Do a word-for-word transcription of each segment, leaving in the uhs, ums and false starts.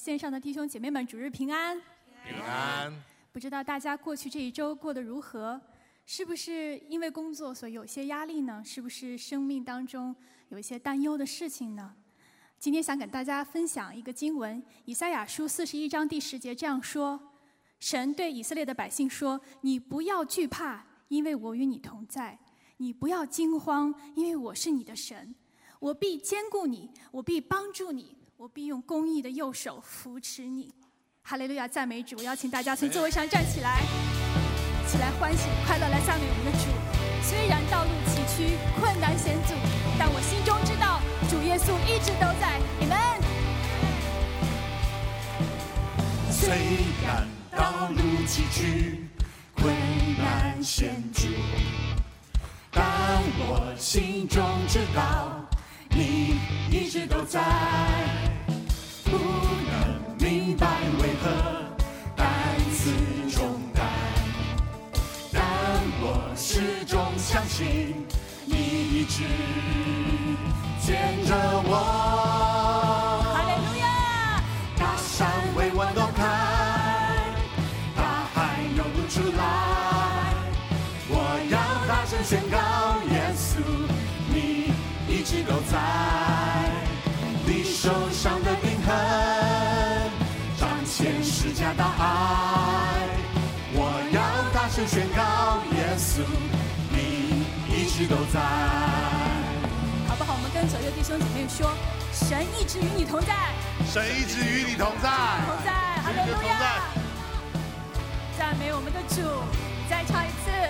线上的弟兄姐妹们，主日平安！ 平安！ 不知道大家过去这一周过得如何？是不是因为工作所以有些压力呢？是不是生命当中有一些担忧的事情呢？今天想跟大家分享一个经文，以赛亚书四十一章第十节这样说：神对以色列的百姓说，你不要惧怕，因为我与你同在；你不要惊慌，因为我是你的神。我必坚固你，我必帮助你，我必用公义的右手扶持你。哈利路亚，赞美主！我邀请大家从座位上站起来，起来欢喜快乐来赞美我们的主。虽然道路崎岖，困难险阻，但我心中知道主耶稣一直都在。你们虽然道路崎岖，困难险阻，但我心中知道你一直都在。不能明白为何担此重担，但我始终相信你一直牵着我。 哈利路亚！ 大山为我挪开，大海涌不出来，我要大声宣告，耶稣你一直都在。你手上的钉痕彰显十架大爱，我要大声宣告，耶稣你一直都在。 好不好？我们跟左右弟兄姐妹说，神一直与你同在， 神一直与你同在， 同在，哈利路亚！赞美我们的主，再唱一次。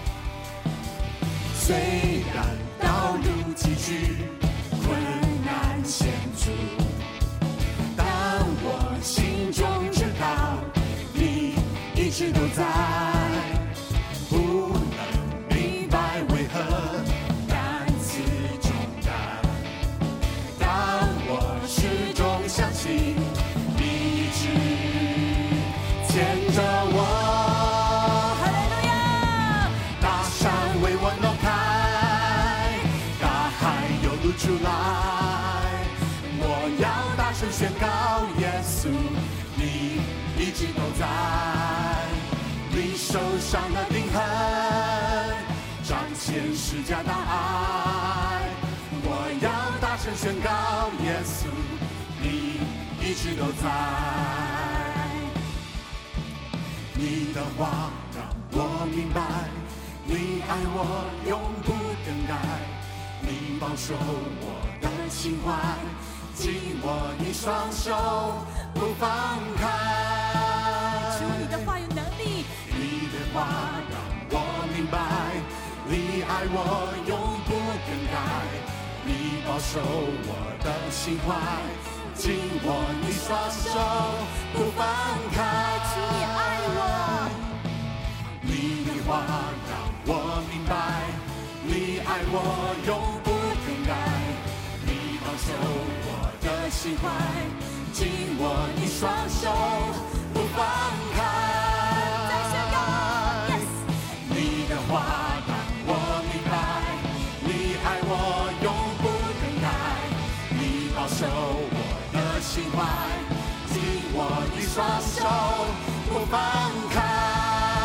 虽然道路崎岖，困难险阻，但我心中知道你一直都在。不能明白为何担此重担，但我始终相信你一直牵着我。 哈利路亚！ 大山为我挪开，大海又露出来，我要大声宣告，耶稣你一直都在。你手上的钉痕彰显十架大爱，我要大声宣告，耶稣你一直都在。你的话让我明白，你爱我永不更改，你保守我的情怀，紧握你双手不放开。 主，你的话有能力， 你的话让我明白，你爱我永不更改，你保守我的情怀，紧握你双手不放开。 主，你爱我， 你的话让我明白，你爱我永不更改，你保守我的情怀，紧握你双手不放开。 再宣告 ，yes！ 你的话让我明白，你爱我永不更改，你保守我的情怀，紧握你双手不放开。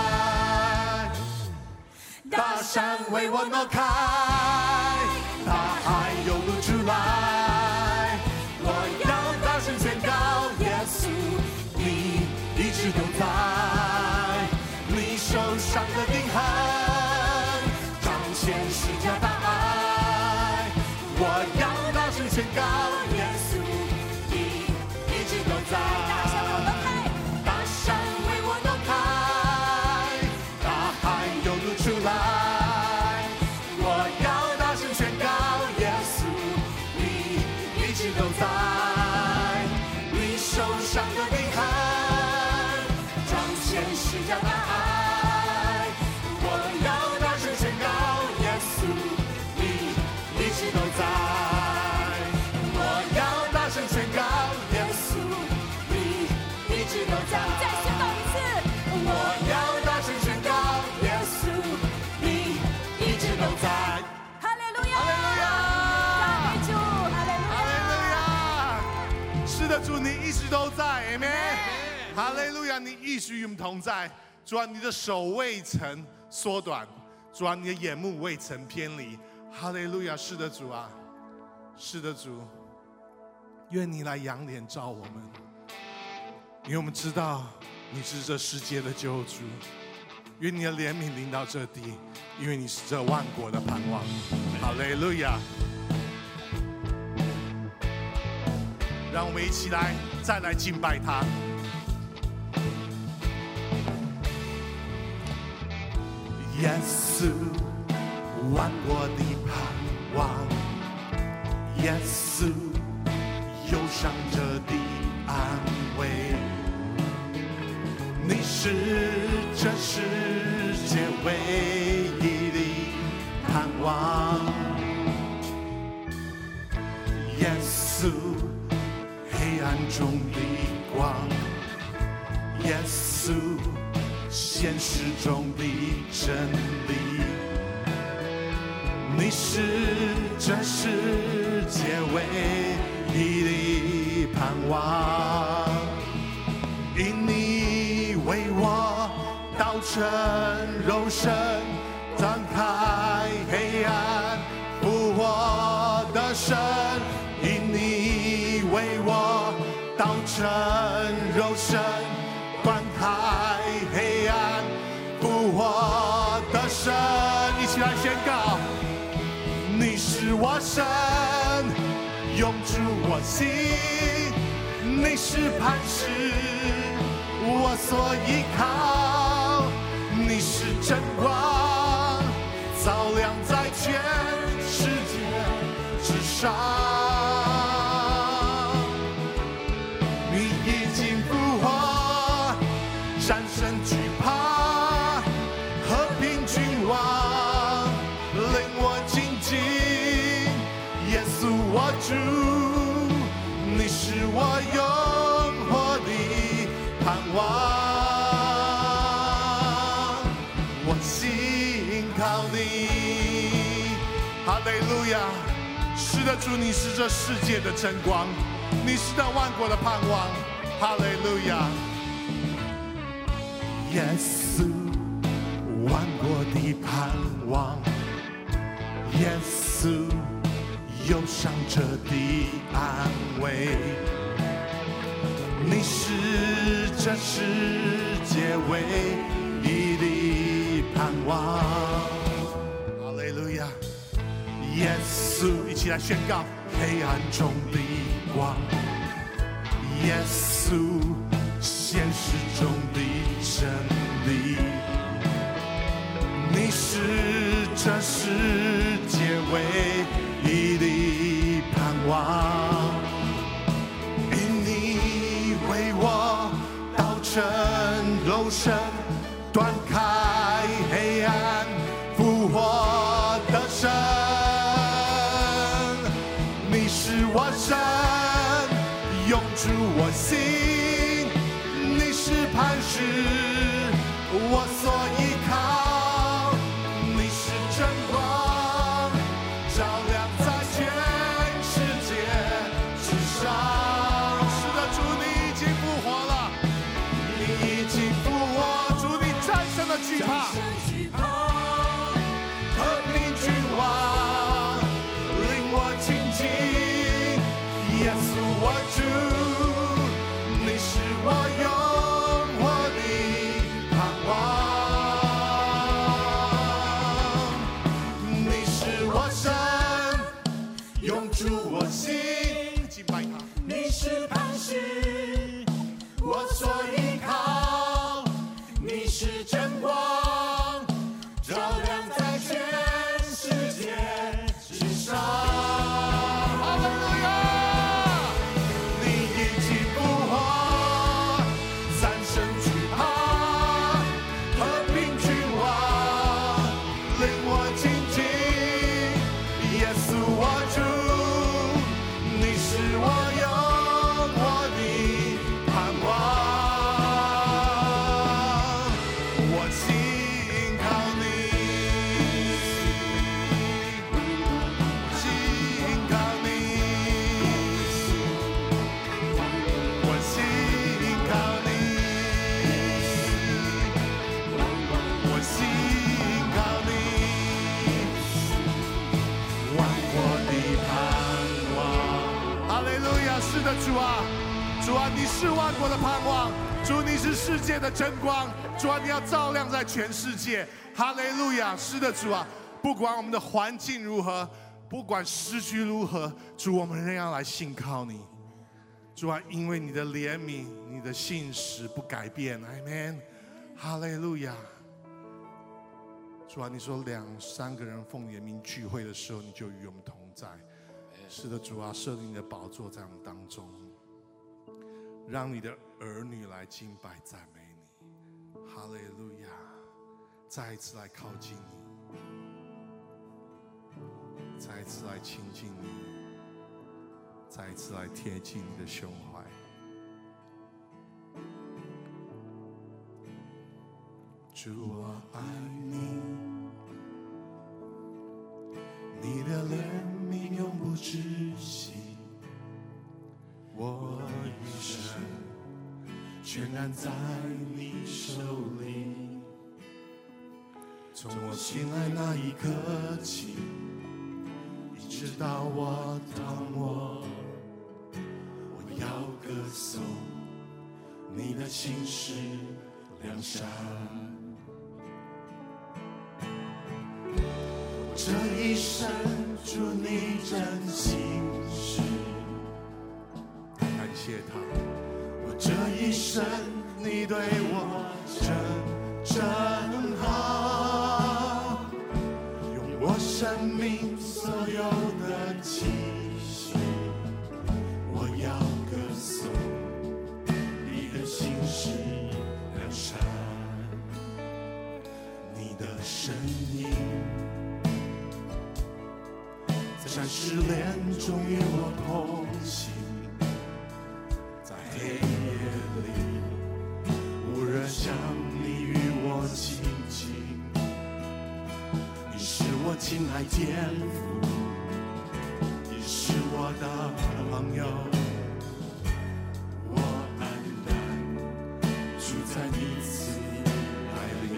大山为我挪开，大海又露出来，我要大声宣告，耶稣你一直都在。你手上的钉痕彰显十架大爱，我要大声宣告，耶稣你一直都在。大山为我挪开，大海又露出来，我要大声宣告，耶稣你一直都在。你手上的钉痕彰显十架大爱，我要大声宣告，耶稣你一直都在。我要大声宣告，耶稣你一直都在。 再宣告一次， 我要大声宣告，耶稣你一直都在。 哈利路亚！ 哈利路亚！ 赞美主，哈利路亚！ 是的，主你一直都在。 阿们。哈利路亚！你一直与我们同在，主啊，你的手未曾缩短，主啊，你的眼目未曾偏离。哈利路亚！是的，主啊，是的，主，愿你来仰脸照我们，因为我们知道你是这世界的救主。愿你的怜悯临到这地，因为你是这万国的盼望。哈利路亚！让我们一起来再来敬拜他。耶稣，万国的盼望，耶稣，忧伤者的安慰，你是这世界唯一的盼望。耶稣，黑暗中的光，耶稣，现实中的真理，你是这世界唯一的盼望。因你为我道成肉身，展开黑暗复活的神。因你为我道成肉身，断开黑暗复活的神。一起来宣告，你是我神，永驻我心，你是磐石，我所依靠，你是真光，照亮在全世界之上。你已经复活，战胜惧怕，和平君王，令我亲近耶稣我主，你是我永活的盼望。我信靠你，哈利路亚！是的，主，你是这世界的真光，你是那万国的盼望，哈利路亚！耶稣，万国的盼望，耶稣，忧伤者的安慰，你是这世界唯一的盼望。哈利路亚！耶稣，一起来宣告黑暗中的光，耶稣，现实中的真理，你是这世界唯一的盼望。因你为我道成肉身，断开黑暗复活的神。你是我神，永驻我心，你是磐石，我所依靠，你是真光，照亮在全世界之上。是的，主，你已经复活了，你已经复活，主，你战胜了惧怕，和平君王，令我亲近耶稣我主，你是我永活的主啊，你是万国的盼望，主你是世界的真光，主啊，你要照亮在全世界。哈利路亚！是的，主啊，不管我们的环境如何，不管时局如何，主，我们仍然来信靠你。主啊，因为你的怜悯，你的信实不改变。阿们。哈利路亚！主啊，你说两三个人奉你的名聚会的时候，你就与我们同在。是的，主啊，设立你的宝座在我们当中，让你的儿女来敬拜赞美你。哈利路亚！再一次来靠近你，再一次来亲近你，再一次来贴近你的胸怀。主，我爱你，你的怜悯永不止息，我一生全然在你手里。从我醒来那一刻起，一直到我躺卧，我要歌颂你的心事良善。这一生祝你真心实，感谢他。我这一生你对我真真好，用我生命所有的气息，我要歌颂你的心事良善，你的声音在失恋中与我同行，在黑夜里无人像你与我亲近。你是我亲爱天父，你是我的朋友，我单单住在你慈爱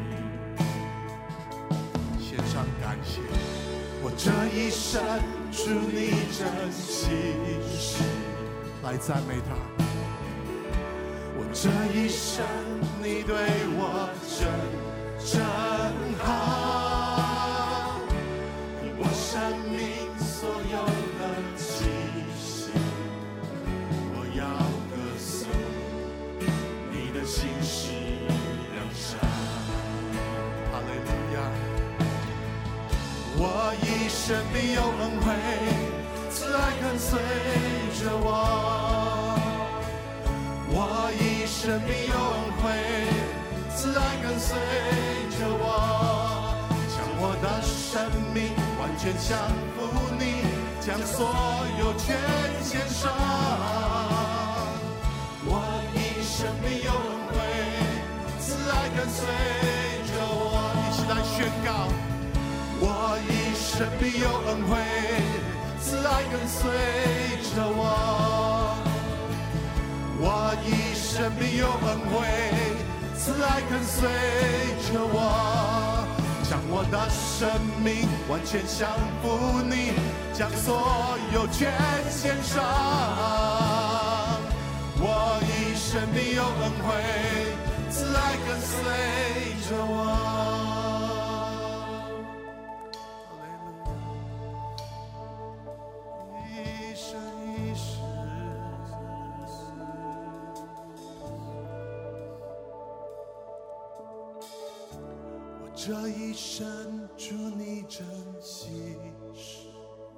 里。献上感谢。我这一生祝你真心实，来赞美他。我这一生你对我真真好，用我生命所有的气息，我要歌颂你的心事良善。哈利路亚！我一生必有恩惠，慈爱跟随着我。我一生必有恩惠，慈爱跟随着我。将我的生命完全降服你，将所有权献上。我一生必有恩惠，慈爱跟随着我。一起来宣告。我一生必有恩惠，慈爱跟随着我。我一生必有恩惠，慈爱跟随着我。将我的生命完全降服你，将所有权献上。我一生必有恩惠，慈爱跟随着我。这一生祝你真心实，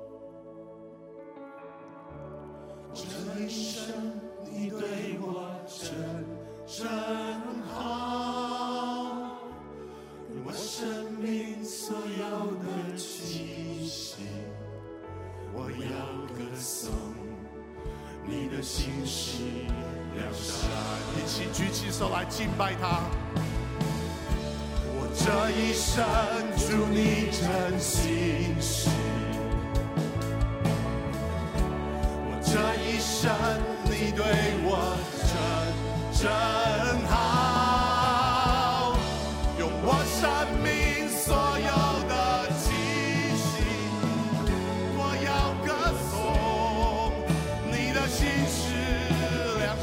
这一生你对我真真好，用我生命所有的气息，我要歌颂你的心事良善。一起举起手来敬拜他。这一生祝你真心实，我这一生你对我真真好，用我生命所有的气息，我要歌颂你的心事良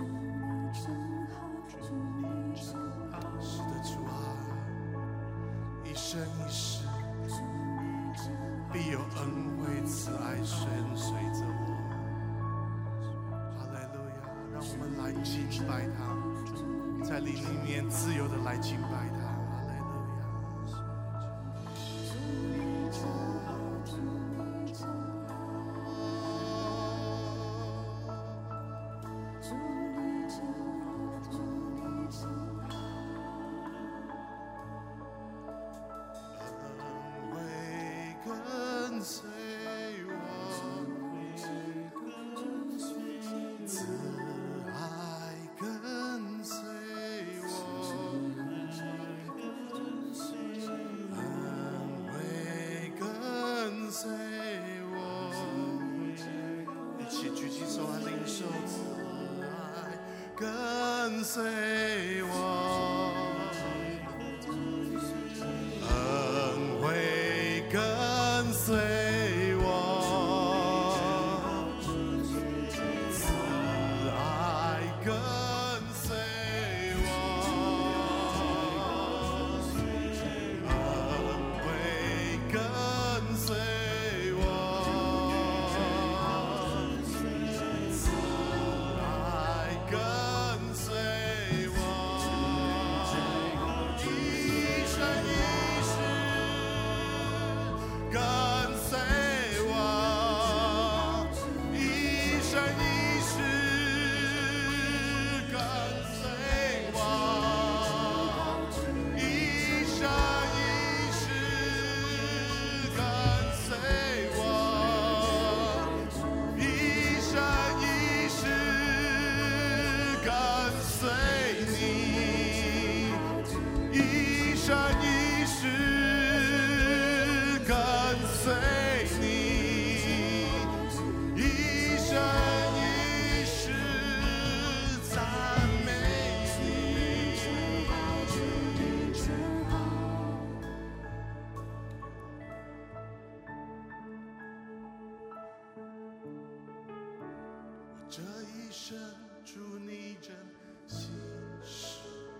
是的，主啊，一生一世必有恩惠慈爱跟随着我。哈利路亚！让我们来敬拜他，在灵里面自由的来敬拜他。哈利路亚！恩惠跟随我，慈爱跟随我，恩惠跟随我，一起举起手来领受慈爱跟随我。恩惠跟随我，慈爱跟随我，恩惠跟随我，慈爱跟随我，一生一世跟随我，一生一世跟随我，一生一世跟随我，一生一世跟随你，一生一世跟随你，一生一世赞美你。我这一生祝你真心实，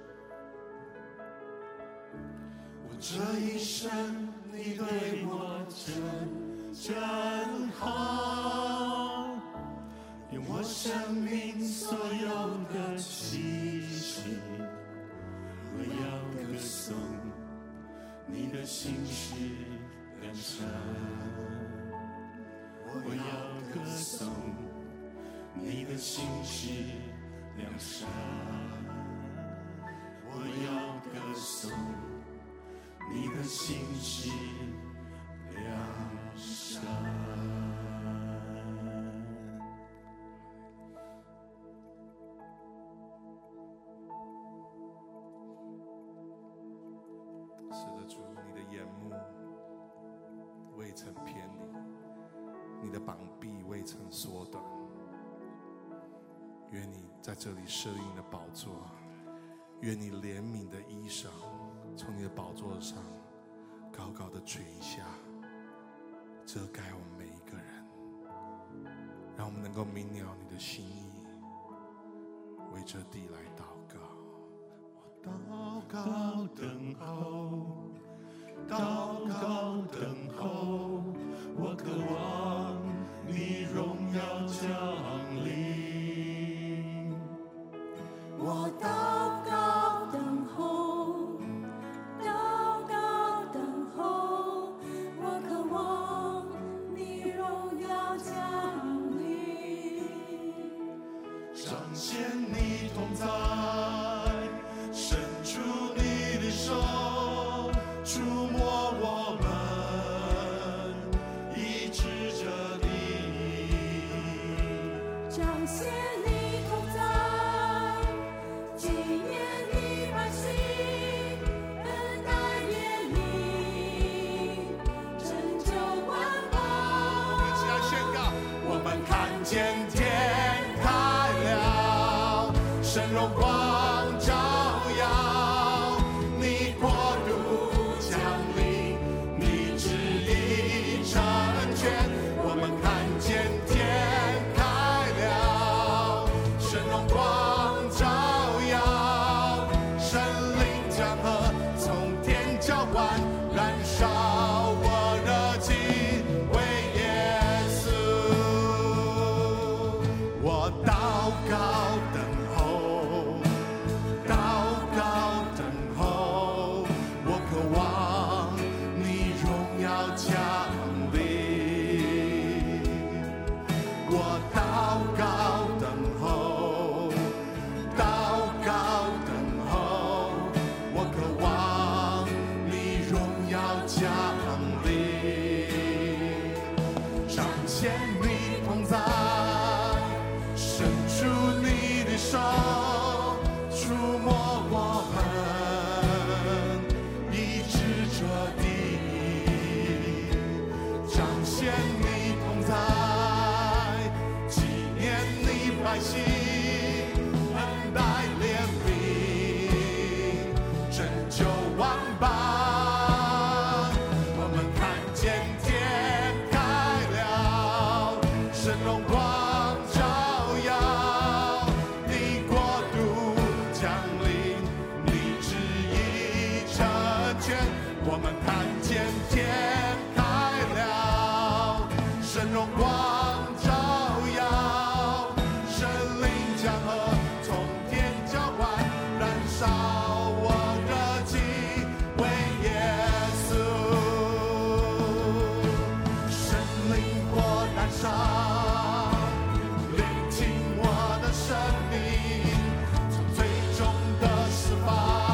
我这一生你对我真真好，用我生命所有的气息，我要歌颂你的心事良善，我要歌颂你的心事良善，我要歌颂你的心事良善。是的，主，你的眼目未曾偏离，你的膀臂未曾缩短。愿你在这里设立你的宝座，愿你怜悯的衣裳从你的宝座上高高的垂下，遮盖我们每一个人，让我们能够明了你的心意，为这地来祷告。我祷告等候，祷告等候，我渴望你荣耀降临。 我祷告等候，祷告等候，我渴望你荣耀降临， 彰显你同在，伸出你的手，触摸我们，医治见你同在，伸出你的手，触摸我们，医治这地，彰显你同在，纪念你百姓，恩待怜悯，拯救万邦。我们看见天开了，神荣光照耀，神灵江河从天浇灌，燃烧我热情为耶稣，神灵火燃烧，聆听我的生命，从最终的释放。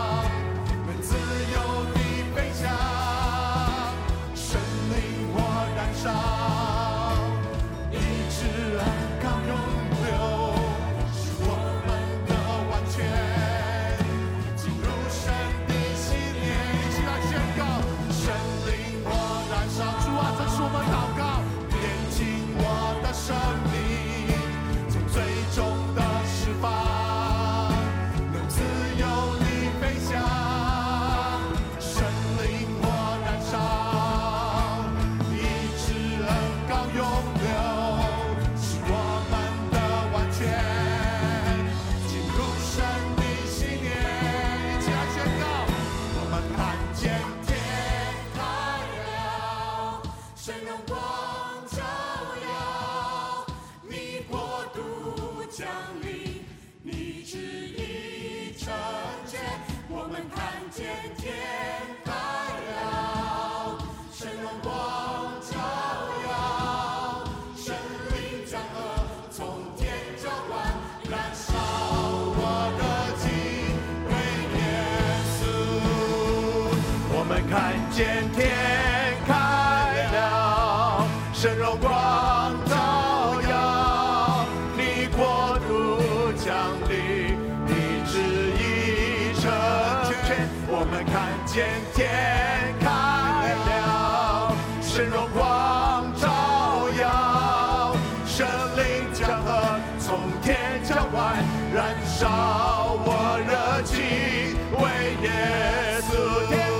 看见天开了，神荣光照耀，你国度降临，你旨意成全。我们看见天开了，神荣光照耀，神灵江河从天浇灌，燃烧我热情为耶稣。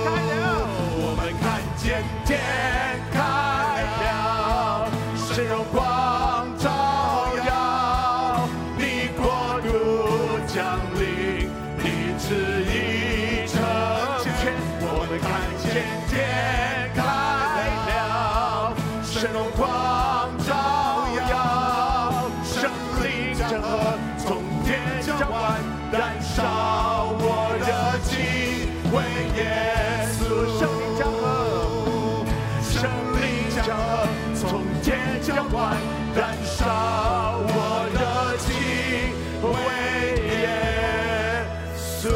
天开了，神荣光照耀，你国度降临，你旨意成全。我们看见天开了，神荣光照耀，神灵江河从天浇灌，燃烧我热情为耶稣。圣灵江河。从天浇灌，燃烧我热情为耶稣。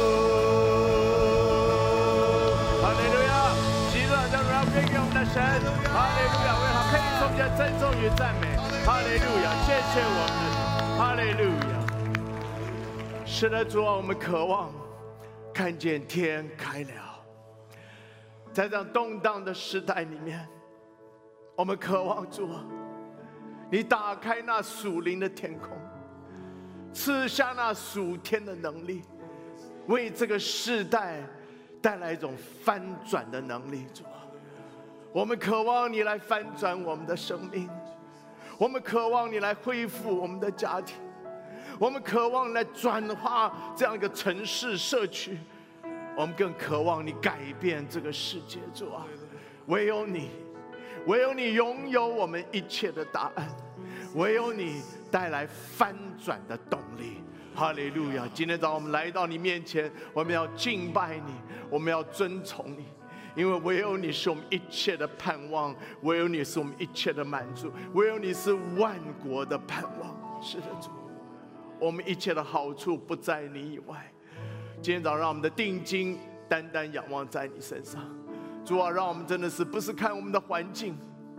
哈利路亚！极乐的荣耀归给我们的神。哈利路亚！为他配颂的尊重与赞美。哈利路亚！谢谢我们。哈利路亚！是的，主啊，我们渴望看见天开了，在这样动荡的时代里面。我们渴望主啊，你打开那属灵的天空，赐下那属天的能力，为这个世代带来一种翻转的能力。主啊，我们渴望你来翻转我们的生命，我们渴望你来恢复我们的家庭，我们渴望来转化这样一个城市社区，我们更渴望你改变这个世界。主啊，唯有你。唯有你拥有我们一切的答案，唯有你带来翻转的动力。哈利路亚！今天早上我们来到你面前，我们要敬拜你，我们要尊崇你，因为唯有你是我们一切的盼望，唯有你是我们一切的满足，唯有你是万国的盼望。是的，主，我们一切的好处不在你以外。今天早上让我们的定睛单单仰望在你身上。主啊，让我们真的是不是看我们的环境，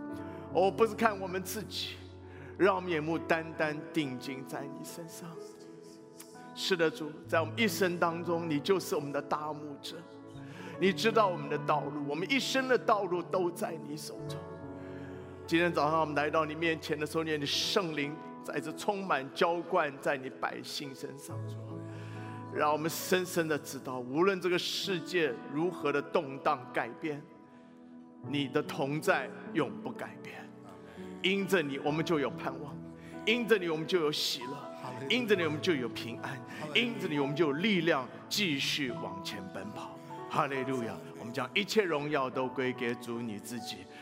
哦，不是看我们自己，让我们眼目单单定睛在你身上。是的，主，在我们一生当中，你就是我们的大牧者，你知道我们的道路，我们一生的道路都在你手中。今天早上我们来到你面前的时候，你的圣灵再次充满浇灌在你百姓身上，主，让我们深深的知道，无论这个世界如何的动荡改变，你的同在永不改变。因着你，我们就有盼望；因着你，我们就有喜乐；因着你，我们就有平安；因着你，我们就有力量继续往前奔跑。哈利路亚！我们将一切荣耀都归给主你自己。